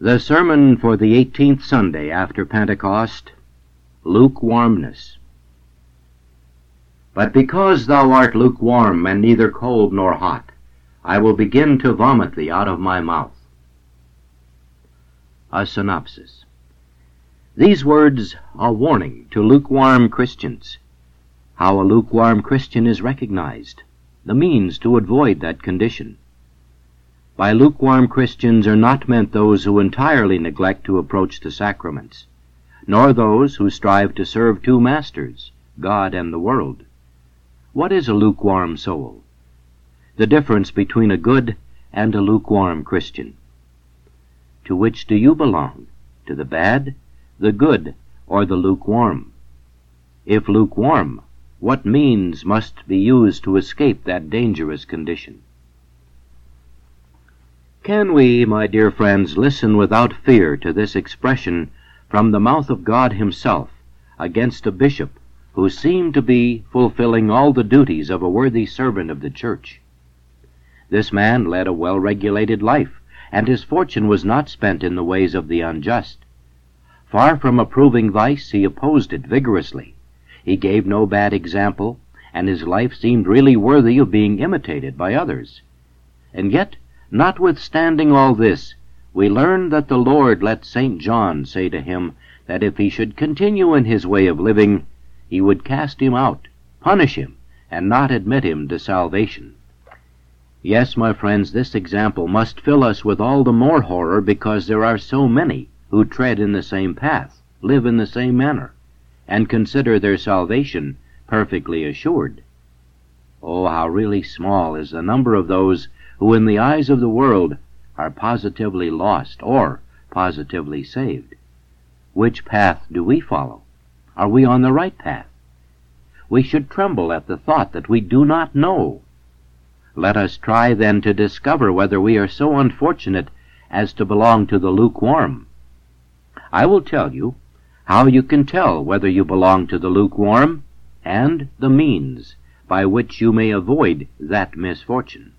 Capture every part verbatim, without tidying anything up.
The sermon for the eighteenth Sunday after Pentecost, Lukewarmness. But because thou art lukewarm, and neither cold nor hot, I will begin to vomit thee out of my mouth. A synopsis. These words are warning to lukewarm Christians. How a lukewarm Christian is recognized, the means to avoid that condition. By lukewarm Christians are not meant those who entirely neglect to approach the sacraments, nor those who strive to serve two masters, God and the world. What is a lukewarm soul? The difference between a good and a lukewarm Christian. To which do you belong? To the bad, the good, or the lukewarm? If lukewarm, what means must be used to escape that dangerous condition? Can we, my dear friends, listen without fear to this expression from the mouth of God himself against a bishop who seemed to be fulfilling all the duties of a worthy servant of the church? This man led a well-regulated life, and his fortune was not spent in the ways of the unjust. Far from approving vice, he opposed it vigorously. He gave no bad example, and his life seemed really worthy of being imitated by others. And yet, notwithstanding all this, we learn that the Lord let Saint John say to him that if he should continue in his way of living, he would cast him out, punish him, and not admit him to salvation. Yes, my friends, this example must fill us with all the more horror because there are so many who tread in the same path, live in the same manner, and consider their salvation perfectly assured. Oh, how really small is the number of those who in the eyes of the world are positively lost or positively saved. Which path do we follow? Are we on the right path? We should tremble at the thought that we do not know. Let us try then to discover whether we are so unfortunate as to belong to the lukewarm. I will tell you how you can tell whether you belong to the lukewarm and the means by which you may avoid that misfortune.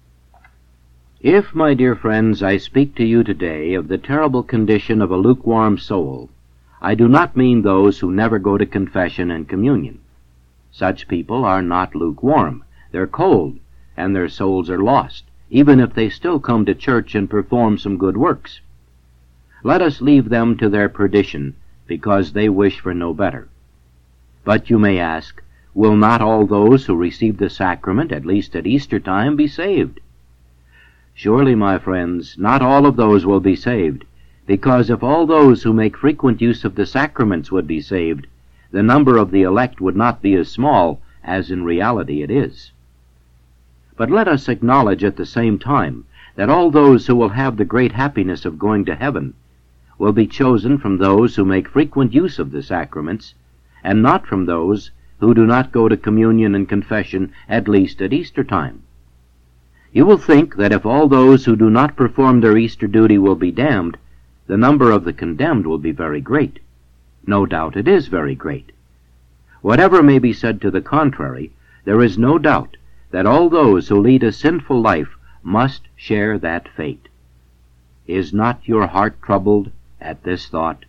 If, my dear friends, I speak to you today of the terrible condition of a lukewarm soul, I do not mean those who never go to confession and communion. Such people are not lukewarm. They're cold, and their souls are lost, even if they still come to church and perform some good works. Let us leave them to their perdition, because they wish for no better. But you may ask, will not all those who receive the sacrament, at least at Easter time, be saved? Surely, my friends, not all of those will be saved, because if all those who make frequent use of the sacraments would be saved, the number of the elect would not be as small as in reality it is. But let us acknowledge at the same time that all those who will have the great happiness of going to heaven will be chosen from those who make frequent use of the sacraments, and not from those who do not go to communion and confession at least at Easter time. You will think that if all those who do not perform their Easter duty will be damned, the number of the condemned will be very great. No doubt it is very great. Whatever may be said to the contrary, there is no doubt that all those who lead a sinful life must share that fate. Is not your heart troubled at this thought?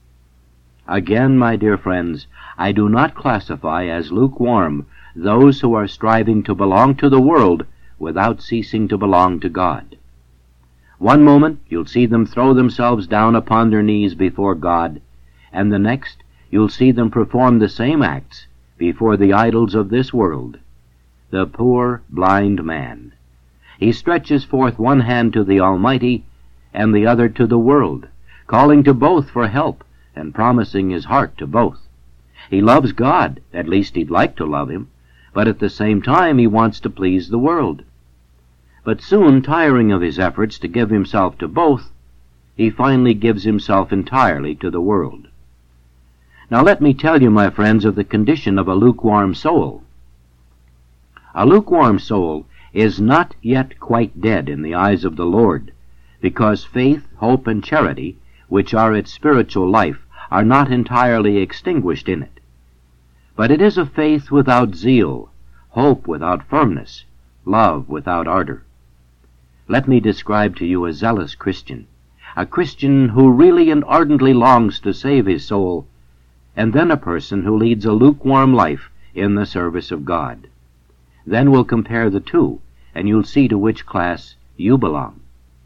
Again, my dear friends, I do not classify as lukewarm those who are striving to belong to the world without ceasing to belong to God. One moment you'll see them throw themselves down upon their knees before God, and the next you'll see them perform the same acts before the idols of this world. The poor blind man. He stretches forth one hand to the Almighty and the other to the world, calling to both for help and promising his heart to both. He loves God, at least he'd like to love him, but at the same time he wants to please the world. But soon, tiring of his efforts to give himself to both, he finally gives himself entirely to the world. Now let me tell you, my friends, of the condition of a lukewarm soul. A lukewarm soul is not yet quite dead in the eyes of the Lord, because faith, hope, and charity, which are its spiritual life, are not entirely extinguished in it. But it is a faith without zeal, hope without firmness, love without ardor. Let me describe to you a zealous Christian. a Christian who really and ardently longs to save his soul, and then a person who leads a lukewarm life in the service of God. Then we'll compare the two, and you'll see to which class you belong.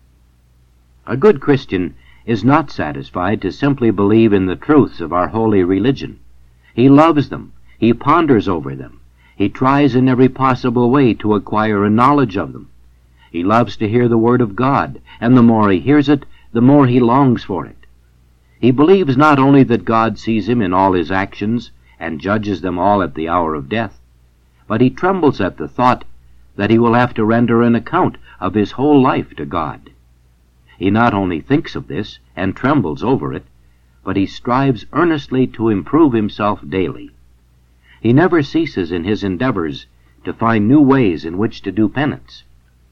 A good Christian is not satisfied to simply believe in the truths of our holy religion. He loves them. He ponders over them. He tries in every possible way to acquire a knowledge of them. He loves to hear the Word of God, and the more he hears it, the more he longs for it. He believes not only that God sees him in all his actions and judges them all at the hour of death, but he trembles at the thought that he will have to render an account of his whole life to God. He not only thinks of this and trembles over it, but he strives earnestly to improve himself daily. He never ceases in his endeavors to find new ways in which to do penance.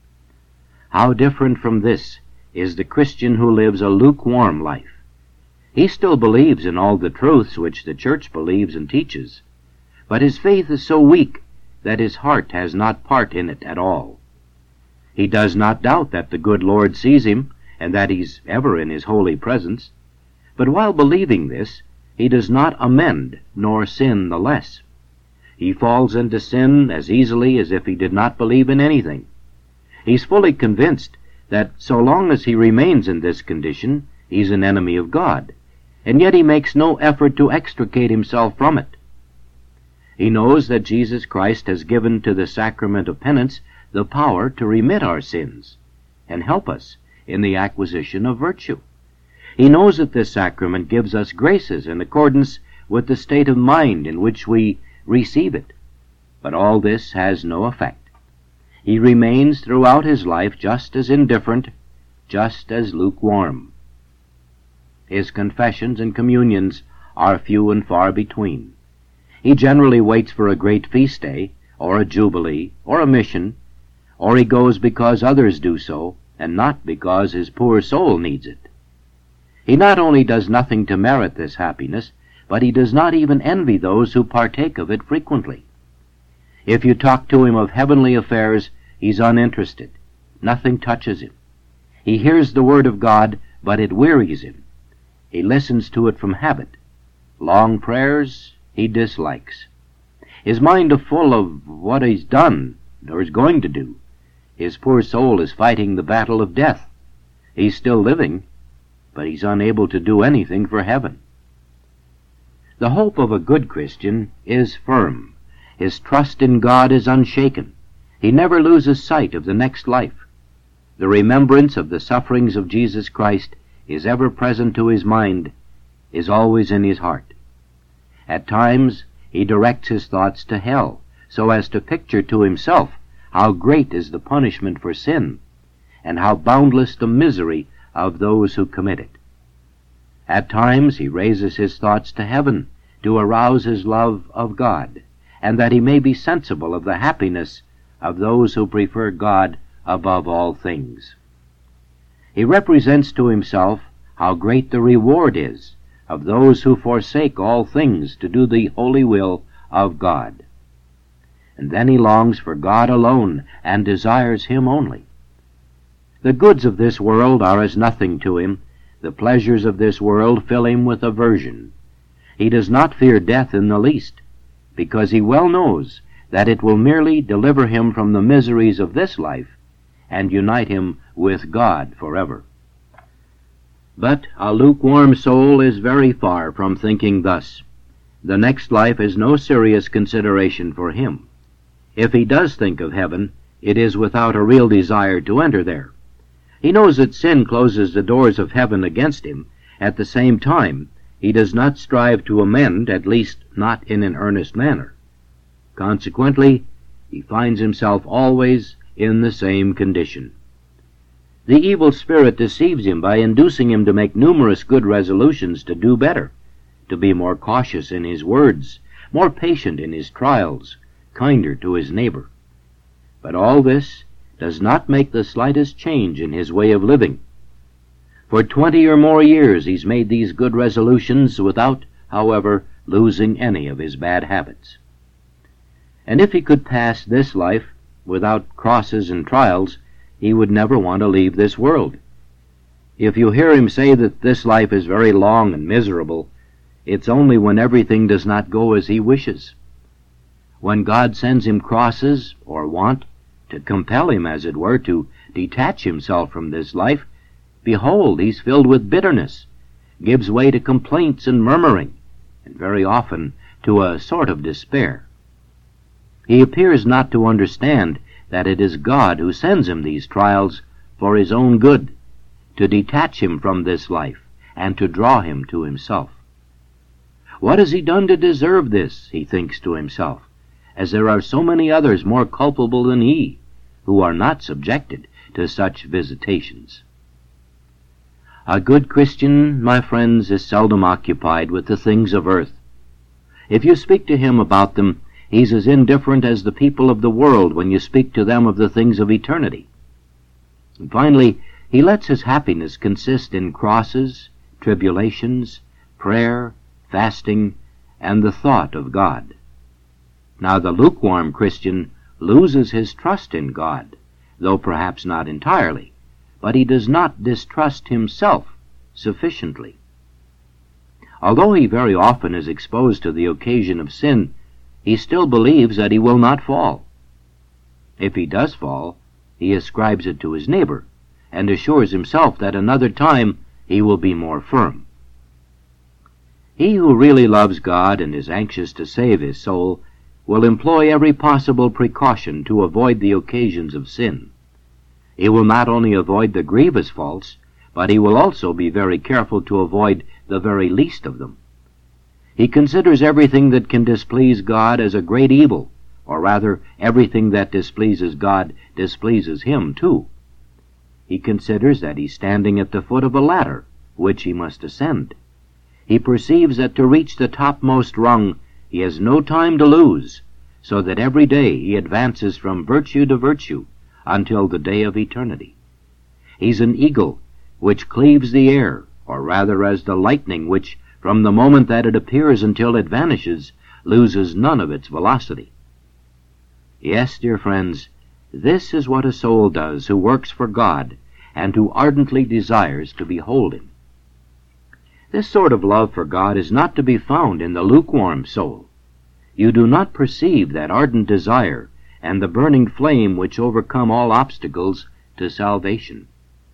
How different from this is the Christian who lives a lukewarm life. He still believes in all the truths which the church believes and teaches, but his faith is so weak that his heart has not part in it at all. He does not doubt that the good Lord sees him and that he's ever in his holy presence, but while believing this, he does not amend nor sin the less. He falls into sin as easily as if he did not believe in anything. He's fully convinced that so long as he remains in this condition, he's an enemy of God, and yet he makes no effort to extricate himself from it. He knows that Jesus Christ has given to the sacrament of penance the power to remit our sins and help us in the acquisition of virtue. He knows that this sacrament gives us graces in accordance with the state of mind in which we receive it. But all this has no effect. He remains throughout his life just as indifferent, just as lukewarm. His confessions and communions are few and far between. He generally waits for a great feast day, or a jubilee, or a mission, or he goes because others do so, and not because his poor soul needs it. He not only does nothing to merit this happiness, but he does not even envy those who partake of it frequently. If you talk to him of heavenly affairs, he's uninterested. Nothing touches him. He hears the word of God, but it wearies him. He listens to it from habit. Long prayers he dislikes. His mind is full of what he's done or is going to do. His poor soul is fighting the battle of death. He's still living, but he's unable to do anything for heaven. The hope of a good Christian is firm. His trust in God is unshaken. He never loses sight of the next life. The remembrance of the sufferings of Jesus Christ is ever present to his mind, is always in his heart. At times he directs his thoughts to hell, so as to picture to himself how great is the punishment for sin, and how boundless the misery of those who commit it. At times he raises his thoughts to heaven to arouse his love of God, and that he may be sensible of the happiness of those who prefer God above all things. He represents to himself how great the reward is of those who forsake all things to do the holy will of God. And then he longs for God alone and desires him only. The goods of this world are as nothing to him. The pleasures of this world fill him with aversion. He does not fear death in the least, because he well knows that it will merely deliver him from the miseries of this life and unite him with God forever. But a lukewarm soul is very far from thinking thus. The next life is no serious consideration for him. If he does think of heaven, it is without a real desire to enter there. He knows that sin closes the doors of heaven against him. At the same time, he does not strive to amend, at least not in an earnest manner. Consequently, he finds himself always in the same condition. The evil spirit deceives him by inducing him to make numerous good resolutions to do better, to be more cautious in his words, more patient in his trials, kinder to his neighbor. But all this does not make the slightest change in his way of living. For twenty or more years he's made these good resolutions without, however, losing any of his bad habits. And if he could pass this life without crosses and trials, he would never want to leave this world. If you hear him say that this life is very long and miserable, it's only when everything does not go as he wishes. When God sends him crosses or want to compel him, as it were, to detach himself from this life, behold, he's filled with bitterness, gives way to complaints and murmuring, and very often to a sort of despair. He appears not to understand that it is God who sends him these trials for his own good, to detach him from this life and to draw him to himself. What has he done to deserve this, he thinks to himself, as there are so many others more culpable than he, who are not subjected to such visitations. A good Christian, my friends, is seldom occupied with the things of earth. If you speak to him about them, he's as indifferent as the people of the world when you speak to them of the things of eternity. And finally, he lets his happiness consist in crosses, tribulations, prayer, fasting, and the thought of God. Now the lukewarm Christian loses his trust in God, though perhaps not entirely, but he does not distrust himself sufficiently. Although he very often is exposed to the occasion of sin, he still believes that he will not fall. If he does fall, he ascribes it to his neighbor, and assures himself that another time he will be more firm. He who really loves God and is anxious to save his soul will employ every possible precaution to avoid the occasions of sin. He will not only avoid the grievous faults, but he will also be very careful to avoid the very least of them. He considers everything that can displease God as a great evil, or rather, everything that displeases God displeases him too. He considers that he's standing at the foot of a ladder, which he must ascend. He perceives that to reach the topmost rung he has no time to lose, so that every day he advances from virtue to virtue until the day of eternity. He's an eagle which cleaves the air, or rather as the lightning which, from the moment that it appears until it vanishes, loses none of its velocity. Yes, dear friends, this is what a soul does who works for God and who ardently desires to behold him. This sort of love for God is not to be found in the lukewarm soul. You do not perceive that ardent desire and the burning flame which overcome all obstacles to salvation.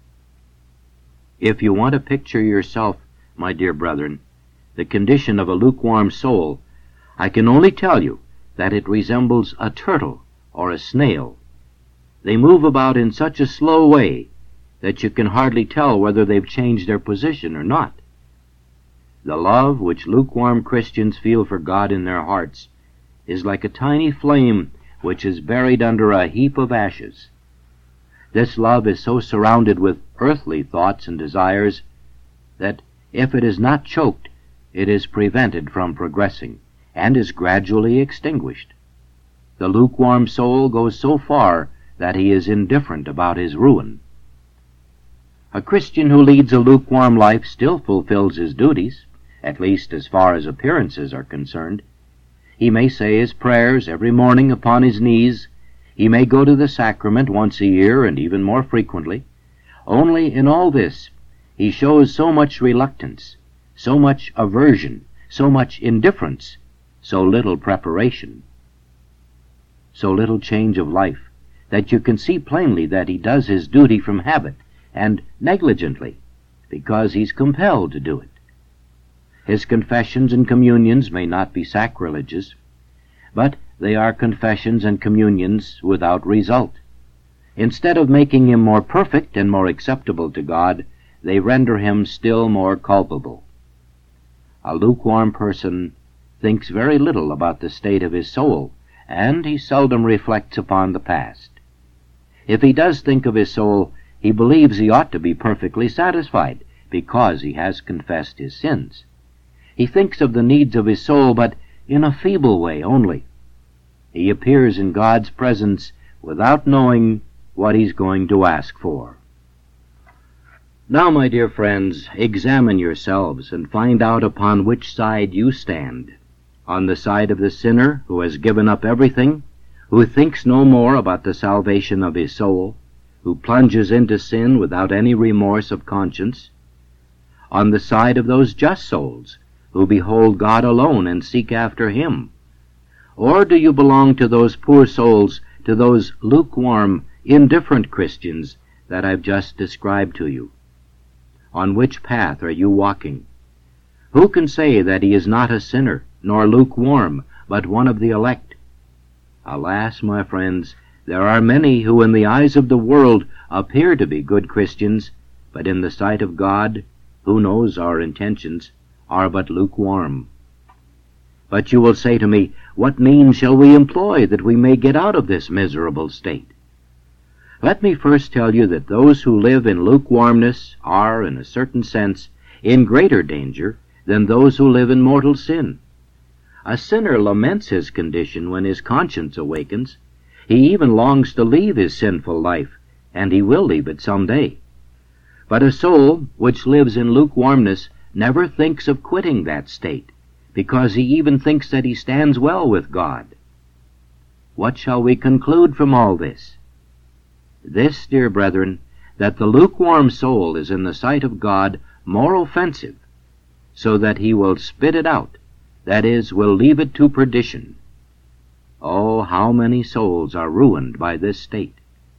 If you want to picture yourself, my dear brethren, the condition of a lukewarm soul, I can only tell you that it resembles a turtle or a snail. They move about in such a slow way that you can hardly tell whether they've changed their position or not. The love which lukewarm Christians feel for God in their hearts is like a tiny flame which is buried under a heap of ashes. This love is so surrounded with earthly thoughts and desires that if it is not choked, it is prevented from progressing and is gradually extinguished. The lukewarm soul goes so far that he is indifferent about his ruin. A Christian who leads a lukewarm life still fulfills his duties, at least as far as appearances are concerned. He may say his prayers every morning upon his knees. He may go to the sacrament once a year and even more frequently. Only in all this he shows so much reluctance, so much aversion, so much indifference, so little preparation, so little change of life, that you can see plainly that he does his duty from habit and negligently, because he's compelled to do it. His confessions and communions may not be sacrilegious, but they are confessions and communions without result. Instead of making him more perfect and more acceptable to God, they render him still more culpable. A lukewarm person thinks very little about the state of his soul, and he seldom reflects upon the past. If he does think of his soul, he believes he ought to be perfectly satisfied, because he has confessed his sins. He thinks of the needs of his soul, but in a feeble way only. He appears in God's presence without knowing what he's going to ask for. Now, my dear friends, examine yourselves and find out upon which side you stand. On the side of the sinner who has given up everything, who thinks no more about the salvation of his soul, who plunges into sin without any remorse of conscience? On the side of those just souls who behold God alone and seek after Him? Or do you belong to those poor souls, to those lukewarm, indifferent Christians that I've just described to you? On which path are you walking? Who can say that he is not a sinner, nor lukewarm, but one of the elect? Alas, my friends, there are many who in the eyes of the world appear to be good Christians, but in the sight of God, who knows our intentions, are but lukewarm. But you will say to me, what means shall we employ that we may get out of this miserable state? Let me first tell you that those who live in lukewarmness are, in a certain sense, in greater danger than those who live in mortal sin. A sinner laments his condition when his conscience awakens. He even longs to leave his sinful life, and he will leave it some day. But a soul which lives in lukewarmness never thinks of quitting that state, because he even thinks that he stands well with God. What shall we conclude from all this? This, dear brethren, that the lukewarm soul is in the sight of God more offensive, so that he will spit it out, that is, will leave it to perdition. Oh, how many souls are ruined by this state!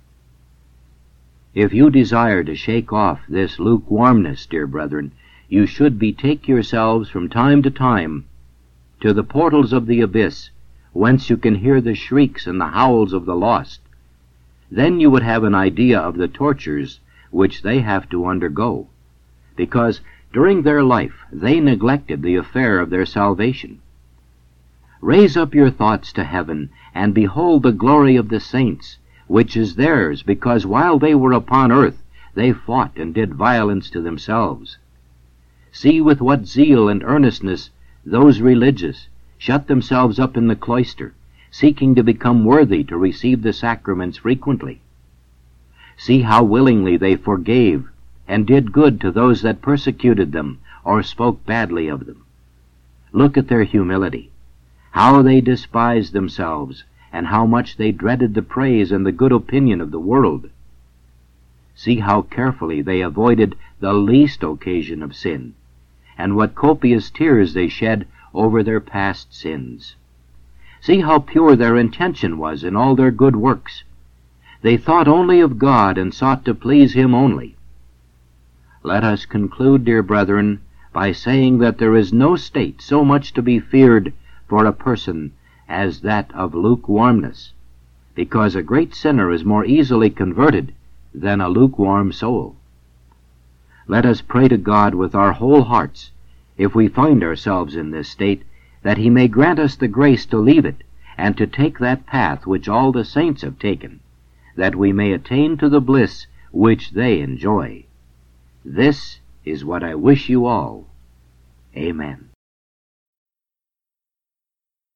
If you desire to shake off this lukewarmness, dear brethren, you should betake yourselves from time to time to the portals of the abyss, whence you can hear the shrieks and the howls of the lost. Then you would have an idea of the tortures which they have to undergo, because during their life they neglected the affair of their salvation. Raise up your thoughts to heaven, and behold the glory of the saints, which is theirs, because while they were upon earth they fought and did violence to themselves. See with what zeal and earnestness those religious shut themselves up in the cloister, seeking to become worthy to receive the sacraments frequently. See how willingly they forgave and did good to those that persecuted them or spoke badly of them. Look at their humility, how they despised themselves, and how much they dreaded the praise and the good opinion of the world. See how carefully they avoided the least occasion of sin, and what copious tears they shed over their past sins. See how pure their intention was in all their good works. They thought only of God and sought to please Him only. Let us conclude, dear brethren, by saying that there is no state so much to be feared for a person as that of lukewarmness, because a great sinner is more easily converted than a lukewarm soul. Let us pray to God with our whole hearts, if we find ourselves in this state, that He may grant us the grace to leave it, and to take that path which all the saints have taken, that we may attain to the bliss which they enjoy. This is what I wish you all. Amen.